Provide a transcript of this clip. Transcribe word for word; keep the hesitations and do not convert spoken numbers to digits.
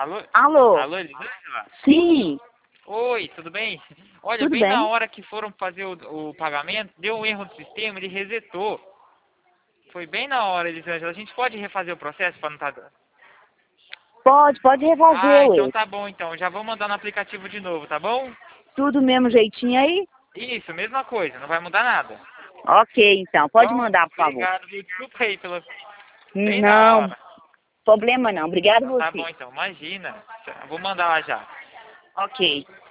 Alô? Alô? Alô, Elisângela? Sim, Oi, tudo bem? Olha, tudo bem bem. na hora que foram fazer o, o pagamento, deu um erro no sistema, ele resetou. Foi bem na hora, Elisângela. A gente pode refazer o processo para não estar... Tá... Pode, pode refazer, Ah, então ué. tá bom, então. Já vou mandar no aplicativo de novo, tá bom? Tudo mesmo jeitinho aí? Isso, mesma coisa, não vai mudar nada. Ok, então, pode Então, mandar, por favor. obrigado, viu? Desculpa aí pelo... Bem na Não, hora. problema não. Obrigado Então tá bom, você. então. Imagina. Eu vou mandar lá já. Ok.